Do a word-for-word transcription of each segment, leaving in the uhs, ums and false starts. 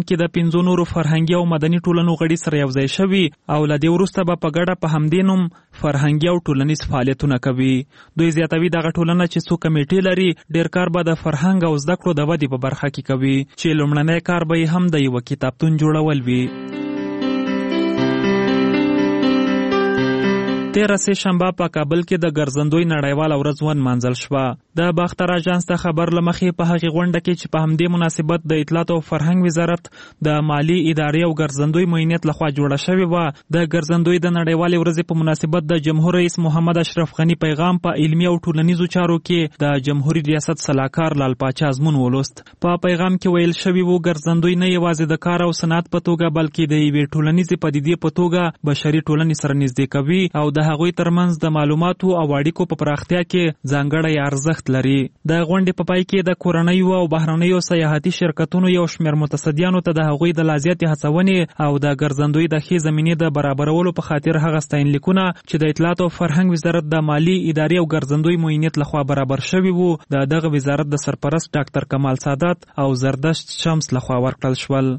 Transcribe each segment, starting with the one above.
کې د پنځو نورو فرهنګي او مدني ټولنو غړي سره یوځای شوي او له دې وروسته به په ګډه په همدې نوم فرهنګي او ټولنیز فعالیتونه کوي. دوی زیاتوي دغه ټولنه چې څو کمیټې لري ډېر کار به د فرهنګ او زده کړو د ودې په برخه کې کوي چې لومړنی کار به یې هم د یوه کتابتون جوړول وي. تیره سه شنبه په کابل کې د ګرځندوی نړیواله ورځ ونمانځل شوه. د باختر اژانس ته خبر له مخې په هغې غونډه کې چې په همدې مناسبت د اطلاعات او فرهنګ وزارت د مالي ادارې او ګرځندوی معینیت لخوا جوړه شوې وه. د ګرځندوی د نړیوالې ورځې په مناسبت د جمهور رئیس محمد اشرف غني پیغام په علمي او ټولنیزو چارو کې د جمهوریت ریاست سلاکار لال پاچا ازمون ولوست. په پیغام کې ویل شوي وو ګرځندوی نه یوازې د کار او صنعت په توګه بلکې د یوې ټولنیزې پدیدې په توګه بشري ټولنې سره نږدې کوي او د هغوی ترمنځ د معلوماتو او اړیکو په پراختیا کې ځانګړی ارزښت لري. د غونډې په پای کې د کورنیو او بهرنیو سیاحتي شرکتونو یو شمېر متصدیانو ته د هغوی د لا زیاتې هڅونې او د ګرځندوی د ښې زمینې د برابرولو په خاطر هغه ستاینلیکونه چې د اطلاعات او فرهنګ وزارت د مالي ادارې او ګرځندوی معینیت لخوا برابر شوي وو د دغه وزارت د سرپرست ډاکټر کمال سادات او زردشت شمس لخوا ورکړل شول.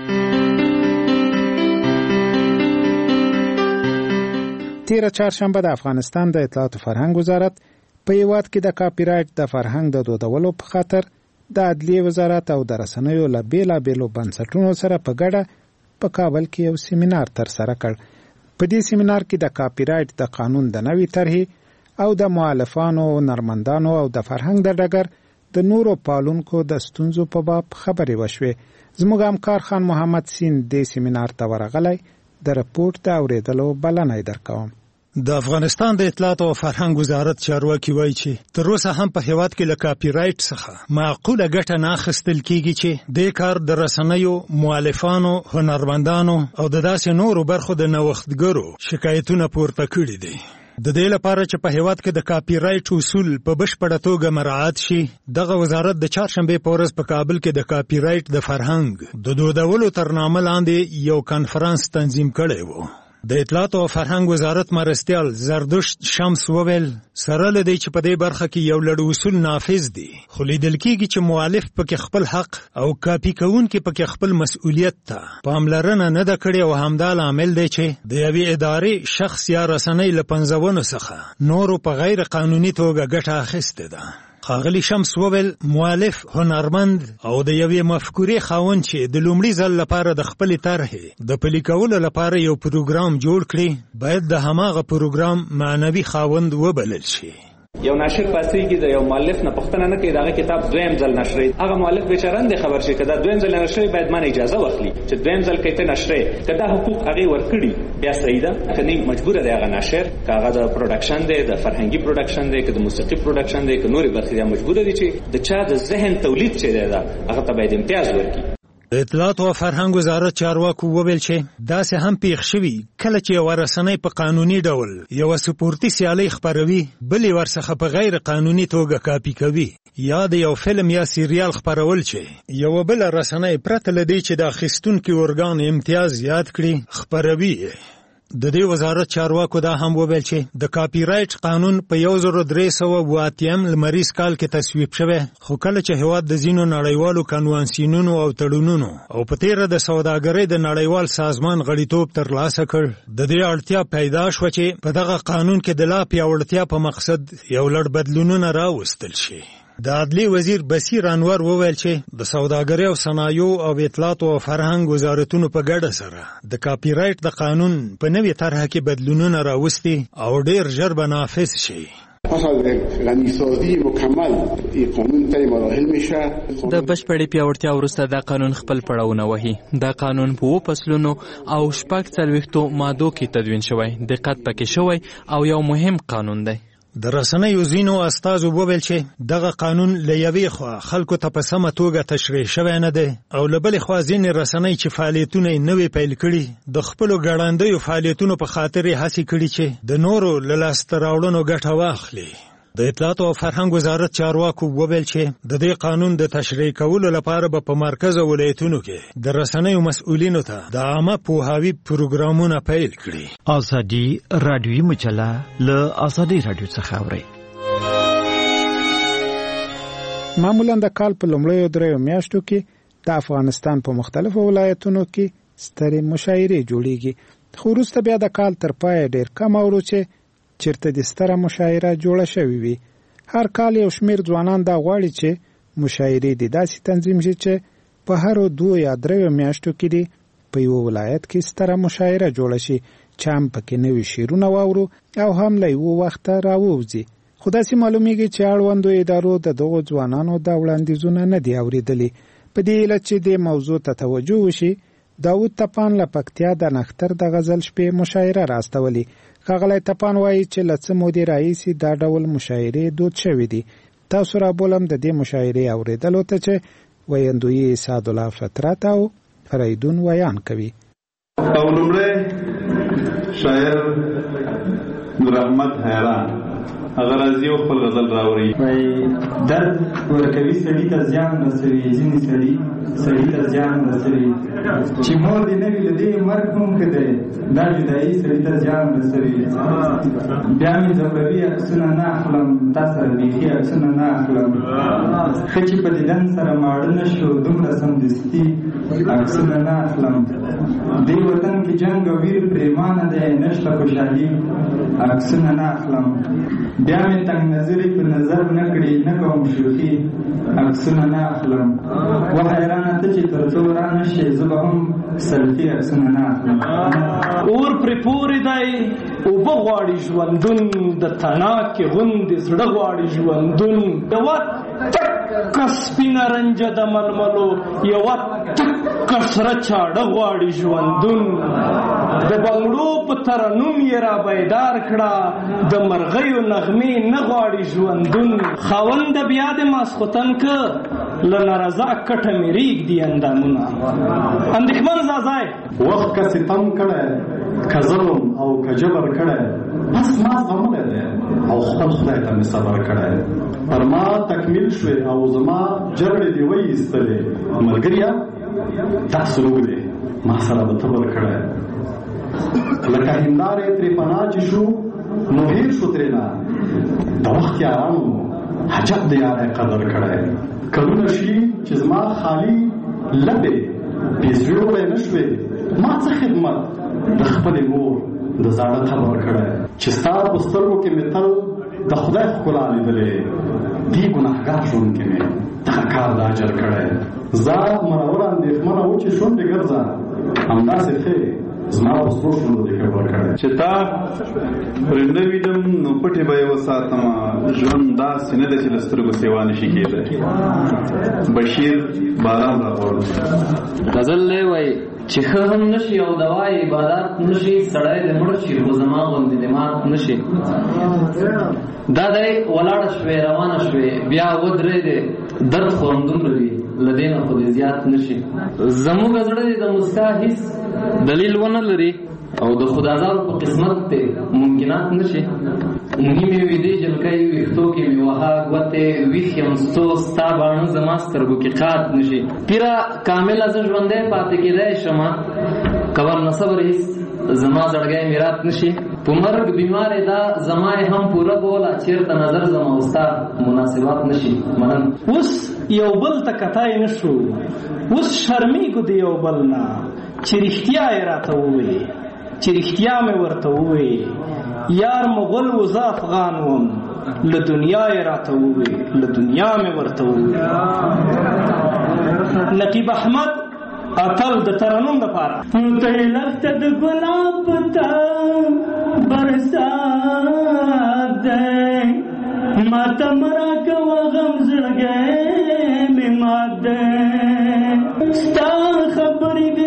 تیره چهارشنبه د افغانستان د اطلاعات و فرهنګ وزارت په هیواد کې د کاپی رایټ د فرهنګ د دودولو په خاطر د عدلیې وزارت او د رسنیو له بیلابیلو بنسټونو سره په ګډه په کابل کې یو سیمینار ترسره کړ. په دې سیمینار کې د کاپی رایټ د قانون د نوي طرحې او د مؤلفانو، هنرمندانو او د فرهنګ د ډګر د نورو پالونکو د ستونزو په باب خبرې وشوې. زموږ همکار خان محمد سین دې سیمینار ته ورغلی. د رپورټ د اورېدلو بلنه یې درکوم. د افغانستان د اطلاعات او فرهنګ وزارت چارواکي وایي چې تر اوسه هم په هیواد کې له کاپی رایټ څخه معقوله ګټه نه اخیستل کیږي چې دې کار د رسنیو، مؤلفانو، هنرمندانو او د داسې نورو برخو د نوښتګرو شکایتونه پورته کړي دي. د دې لپاره چې په هیواد کې د کاپی رایټ اصول په بشپړه توګه مراعات شي، دغه وزارت د چهارشنبې په ورځ په کابل کې د کاپی رایټ د فرهنګ د دودولو تر نامه لاندې یو کنفرانس تنظیم کړی و. د اطلاعات او فرهنګ وزارت مرستیال زردشت شمس وویل سره له دې چې په دې برخه کې یو لړ اصول نافذ دي، خو لیدل کېږي چې مؤلف پکې خپل حق او کاپی کوونکي پکې خپل مسؤلیت ته پاملرنه نه ده کړې او همدا لامل دی چې د یوې ادارې شخص یا رسنۍ له پنځونو څخه نورو په غیر قانوني توګه ګټه اخیستې ده. ښاغلي شمس وویل مؤلف، هنرمند او د یوې مفکورې خاوند چې د لومړي ځل لپاره د خپلې طرحې د پلي کولو لپاره یو پروګرام جوړ کړي باید د هماغه پروګرام معنوي خاوند وبلل شي. یو ناشر پاسېږي د یو مؤلف نه پوښتنه نه کوي دغه کتاب دویم ځل نشري، هغه مؤلف بیچاره نه خبر شي کدا دویم ځل نشري باید مانه اجازه واخلي چې دویم ځل کته نشري کدا حقوق هغه ورکړي بیا صحیح ده کني مجبور دی هغه ناشر کاغه د پروډکشن دی د فرهنګي پروډکشن دی که د موسیقي پروډکشن دی که نوري برخې دی مجبور دي چې د چا د ذهن تولید چي دی دا هغه ته باید امتیاز ورکړي. د اطلاعات او فرهنګ وزارت چارواکو وویل چې داسې هم پیښ شوي کله چې یوه رسنۍ په قانوني ډول یوه سپورتي سیالۍ خپروي بلې ورڅخه په غیر قانوني توګه کاپي کوي، یا د یو فلم یا سیریال خپرول چې یوه بله رسنۍ پرته له دې چې د اخیستونکي ارګان امتیاز یاد کړي خپروي. د دې وزارت چارواکو دا هم وویل چې د کاپی رایټ قانون په یو زر درې سوه اوه اتیا لمریز کال کې تصویب شوی، خو کله چې هیواد د ځینو نړیوالو کنوانسیونونو او تړونونو او په تیره د سوداګرۍ د نړیوال سازمان غړیتوب ترلاسه کړ، د دې اړتیا پیدا شوه چې په دغه قانون کې د لا پیاوړتیا په مقصد یو لړ بدلونونه راوستل شي. د عدلیې وزیر بصیر انور وویل چې د سوداګرۍ او صنایعو او اطلاعات او فرهنګ وزارتونو په ګډه سره د کاپی رایټ د قانون په نوې طرحه کې بدلونونه راوستي او ډیر ژر به نافذ شي. پس از غنیسازی مکمل این قانون طی مراحل میشه. د بشپړې پیاوړتیا وروسته دا قانون خپل پړاوونه وهي. دا قانون په اووه فصلونو او شپږ څلوېښتو مادو کې تدوین شوی، دقت پکې شوی او یو مهم قانون دی. د رسنیو ځینو استازو وویل چې دغه قانون له یوې خوا خلکو ته په سمه توګه تشریح شوی نه دی او له بلې خوا ځینې رسنۍ چې فعالیتونه یې نوي پیل کړي د خپلو ګړندیو فعالیتونو په خاطر یې هڅې کړي چې د نورو له لاسته راوړنو ګټه واخلي. د اطلاعات او فرهنګ وزارت چارواکو وویل چې د دې قانون د تشریح کولو لپاره به په مرکز او ولایتونو کې د رسنیو مسؤلینو ته د عامه پوهاوي پروګرامونه پیل کړي. ازادي رادیوي مجله له ازادي رادیو څخه اوري. معمولا د کال په لومړیو دریو میاشتو کې د افغانستان په مختلفو ولایتونو کې سترې مشاعرې جوړیږي. خو وروسته بیا د کال تر پایه ډېر کم اورو چې چیرته د ستره مشاعره جوړه شوې وي. هر کال یو شمېر ځوانان دا غواړي چې مشاعرې د داسې تنظیم شي چې په هرو دوه یا دریو میاشتو کې دی په یو ولایت کې ستره مشاعره جوړه شي چې هم پکې نوي شعرونه واورو او هم له یو وخته راووځي. خو داسې معلومیږي چې اړوندو ادارو د دغو ځوانانو دا وړاندیزونه نه دي اورېدلي. په دې علت چې د موضوع ته توجه وشي، داود تپان له پکتیا د نښتر د غزل شپې مشاعره راستولې. ښاغلی تپان وایي چې له څه مودې راهیسې دا ډول مشاعرې دود شوي دي. تاسو رابولم د دې مشاعرې اورېدلو ته چې ویندوی سعدالله فطرت او فریدون ویان کوي. او لومړی شاعر نورحمد حیران هغه راځي او خپل غزل راوړي. وایي درد ورکوي سړي ته زیان رسوي، ځینې سړي سړي ته زیان رسوي. چې مور دې نه وي له دې مرګ هم ښه دی، دا جدایي سړي ته زیان رسوي. بیا مې ځوروي عکسونه نه اخلم، تا سره بیخي عکسونه نه اخلم. ښه چې په دیدن سره ماړه نه شو، دومره سمدستي عکسونه نه اخلم. دې وطن کې جنګ او ویر پرېمانه دی، نشته خوشحالي عکسونه نه اخلم. بیا مې تنګ نظري په نظر نه کړي، نه کوم شوخي عکسونه نه اخلم. و حیرانه ته چې تر څو را نه شي زه به هم سلفي عکسونه نه اخلم. اور پرې پورې دی اوبه غواړي ژوندون، د تڼاکې غوندې زړه غواړي ژوندون. یوه تکه سپینه رنجه د ململو، یوه تکه سره چاړه غواړي ژوندون. د بنګړو په ترنم یې را بیدار کړه، د مرغیو نغمې نه غواړي ژوندون. خاونده بیا د ماسخوتن که له نارضا کټه مې ریږدي اندامونه. اندېښمن زازای وخت که ستم کړی، که ظلم او که جبر کړی، بس ما زغملی دی او خپل خدای ته مې صبر کړی. پر ما تکمیل شوې او زما جګړې دې وایستلې. ملګریا دا سلوک دی ما سره به تبر کړی. لکه هندارې ترې پناه چې شو نو هیر شو ترېنه. د وخت یارانو حجب د یارۍ قدر کړی. کلونه شي چې زما خالي لبې پیسې وړی نه شوې، ما څه خدمت د خپلې مور د زاړه تبر کړی. چې ستا په سترګو کې مې تل د خدای ښکلا لیدلې، دې ګناهګار ژوند کې مې دغه کار د اجر کړی. زار مرور اندېښمنه و چې شونډې ګرځه، همداسې ښې زما په سرو شونډو دې خبر کړی. چې تا پرې نه وینم نو پټې به یې وساتمه، ژوند داسې نه ده چې له سترګو سیوا نشي کېدی. بشیر باران راغورځي. غزل دی وایي چې ښه هم نشي او دوا یې عبادات نشي، سړی د مړ شي خو زما غوندې دماغ نشي. دا دی ولاړه شوې روانه شوې، بیا ودرېدې درد خو همدومره وي، له دې نه خو دې زیات نشي. زموږ زړه د مسکا هیڅ دلیل ونه لري او د خدازانو په قسمت ته ممکنات نشي. نیمې ویدې جلکۍ ویښتو کې مې وها ګوتې ویښ یم ستو، ستا باڼه زما سترګو کې قات نشي. پیره کامله زه ژوندی پاتې کېدی شمه، که ورنه صبر هېڅ زما زړګی مې رات نشي. په مرګ بیمارې دا زما یې هم پوره بوله، چېرته نظر زما او ستا مناسبات نشي. منن اوس یو بل ته کتای نه شو، اوس شرمېږو د یو بل نه چې رښتیا یې راته ووایې، چې رښتیا مې ورته ووایې. یار مغل و زه افغان وم، له دنیا یې راته ووایې، له دنیا مې ورته ووایې. نقیب احمد اتل د ترنم دپاره ته لښته د ګلاب ته برسات دی، ماته مرا کوه غم زړګی مې مات دی. ستا خبرې د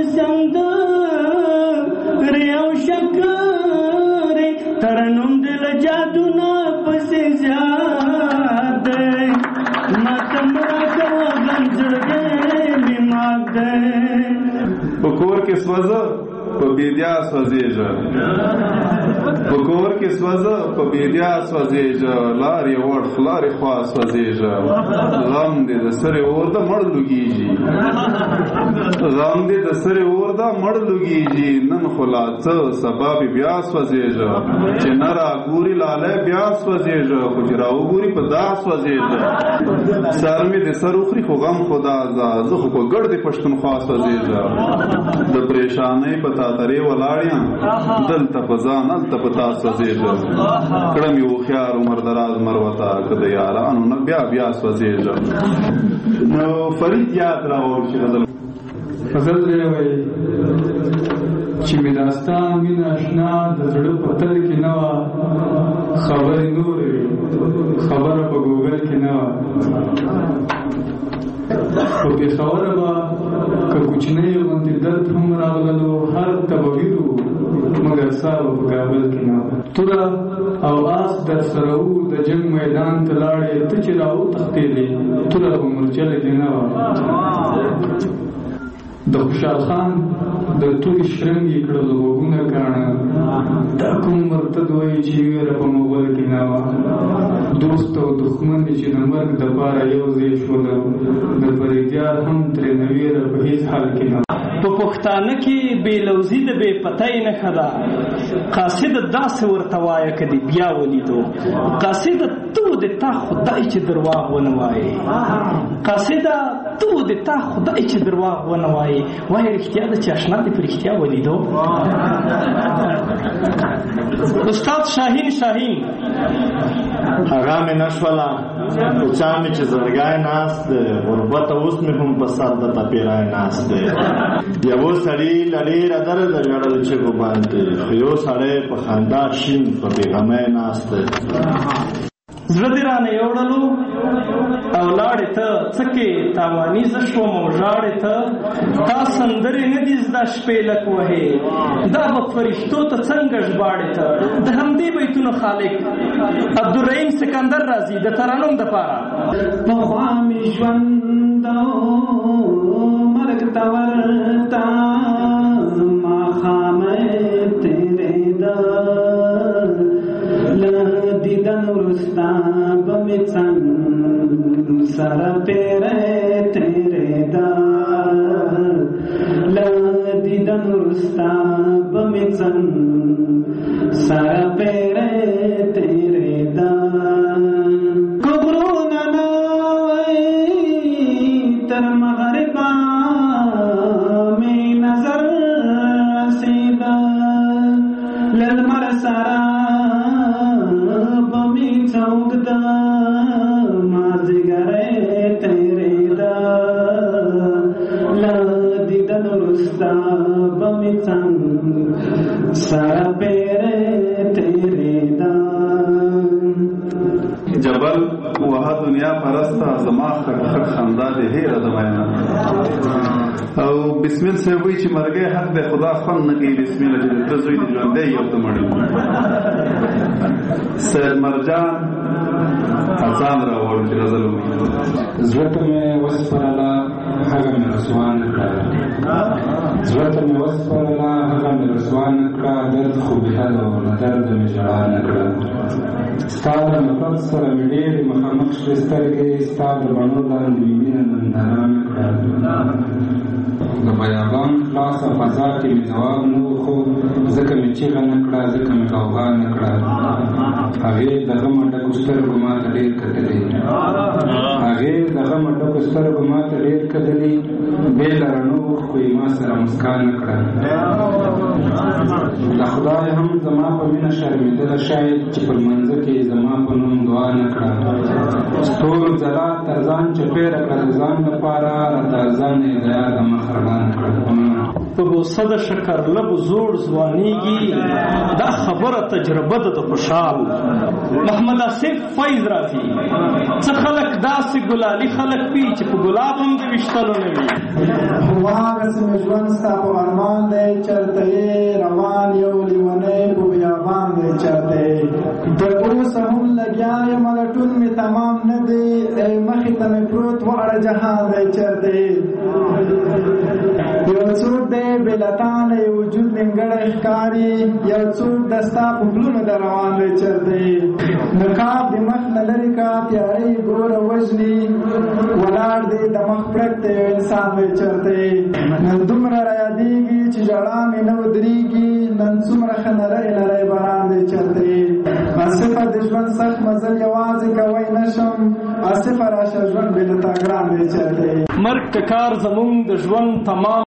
سندرې او شکرې، ترنم د له جادو نه پسې زیات دی، ماته مرا کوه غم زړګی مې مات دی. په کور کې سوځه په بیدیا سوځېږه، په کور کې سوځه په بیدیا سوځېږه، لارې وړ خلارې خوا سوځېږه، غم دې د سرې اور ده مړ لوګېږي، غم دې د سرې اور ده مړ لوګېږي، نن خو لا څه سبا بیا سوځېږه، چې نه راګوري لالی بیا سوځېږه، خو چې راوګوري په دا سوځېږه، سر مې د سر وخوري خو غم خدا ده، زه خو په ګړ د پښتونخوا سوځېږه، د پریشانۍ په تاترې ولاړ یم، دلته په ځان هلته په تا سوځېږه، کړم یې هوښیار عمر دراز مروته، که د یارانو نه بیا بیا سوځېږه. نو فرید یاد راوړ چې غزل غزل دی وایي چې مې داستا مینه اشنا د زړه په تل کې نه وه، خبرې نورې وې خبره په ګوګل کې نه وه، خو پېښوره به که کوچنی غوندې درد هم راغللو، هر تبویر و مګر سا به په کابل کې نه وه، توره او آس در سره وو د جنګ میدان ته لاړې، ته چې را وتښتېدې توره په مورچله کې نه وه، د خوشحال خان د تورې شرنګ یې کړل غوږونه کاڼه، دا کوم مرتد وایي چې ویره په موبایل کې نه وه، دوست او دښمن دې چې د مرګ دپاره یو ځای شول، د فریدیار هم ترېنه ویره په هېڅ حال کې نه وه. په پښتانه کې بې لوزي د بې پتۍ نښه ده، قاصده داسې ورته وایه که دې بیا ولیدو، قاصده تو د تا خدای چې درواغ ونه وایې، قاصده تو د تا خدای چې درواغ ونه وایې، وایه رښتیا ده چې اشنا دې په رښتیا ولیدو. استاد شاهین شاهین هغه مې نه شوله خو چا مې چې زړګی ناست دی، غربت اوس مې هم په سر د تپېری ناست دی، یو سړي له ډېره درده ژړل چغو باندې، خو یو سړی په خندا شین په بېغمۍ ناست دی. زړه دې رانه یوړلو او لاړې ته څه کې تاواني زه شوم او ژاړې ته، تا سندرې نه دي زده شپې لک وهې، دا به فرښتو ته څنګه ژباړې ته، د همدې بیتونو خالق عبدالرحیم سکندر راځي د ترنم دپاره. پخوا مې ژوند مرګ ته ورته ماښامه تېرېده، له دیدن وروسته به مې څنګ سره پیری تېرېده، له دیدن وروسته به مې څنګ سره پیری تېرېده، که غرونه نه وای تر مغربه مې نظر رسېده، له لمر سره اوږده مازدیګری تېرېده، له دیدن وروسته به مې څنګ سره پیری تېرېده. جبل وها دنیا پرسته زما خټ خټ خندا دې هېره د مینه، او بسمیل صاحب وایي چې مرګی حق دی خدا خوند نه کوي، بسمیله چې د زوی د ژوندی یو ته مړ سید مرجان حسان راوړ چې غزل وایي. زړه ته مې وسپارله هغه مې رسوا نه کړه، زړه ته مې وسپارله هغه مې رسوا نه کړه، درد خو بېحده و له درده مې ژړا نه کړه، ستا د نفرت سره مې ډېرې مخامخ شوې سترګې، ستا د بڼو لاندې مې مینه ننداره نه کړه، د بیابان خلاصه فضا کې مې ځواب نه وخو، ځکه مې چیغه نه کړه، ځکه مې غوغا نه کړه، هغې د غمه ډکو سترګو ما ته ډېر کتلې، هغې د غمه ډکو سترګو ما ته ډېر کتلې، بې له رڼو اوښکو یې ما سره مسکا نه کړه، د خدای هم زما په مینه شرمېدله شاید چې په لمانځه کې زما په نوم دعا نه کړه، ستورو ځلا تر ځان چپېره کړه د ځان لپاره، راته ځان یې د یاده مخ رڼا نه کړه. په بوسه د شکر لبو زوړ ځوانېږي، دا خبره تجربه ده د خوشحال. محمد آصف فیض راځي. څه خلک داسې ګلالي خلک وي چې په ګلاب هم د ویشتلو نه وي. هماغسې مې ژوند ستا په ارمان دی، چرته یې روان یو لیونی په بیابان دی، چرته یې تر اوسه هم لګیا یم لټون مې تمام نه دی، مخې ته مې پروت واړه جهان دی، چرته یې یو څوک دی بېلتانه یې وجود نیمګړی ښکاري یو څوک د ستا په پلونو د روان دی چرته نقاب د مخ نه لرې کا تیارې ګوره وژني ولاړ دی د مخ پرک دی یو انسان دی چرته نن دومره رایادېږي چې ژړا مې نه ودرېږي نن څومره ښه نری نری باران دی چرته آصفه د ژوند سخت مزل یوازې کوی نشم آصفه راشه ژوند بې له تا ګران دی چرته مرګ ټکار زمونږ د ژوند تمام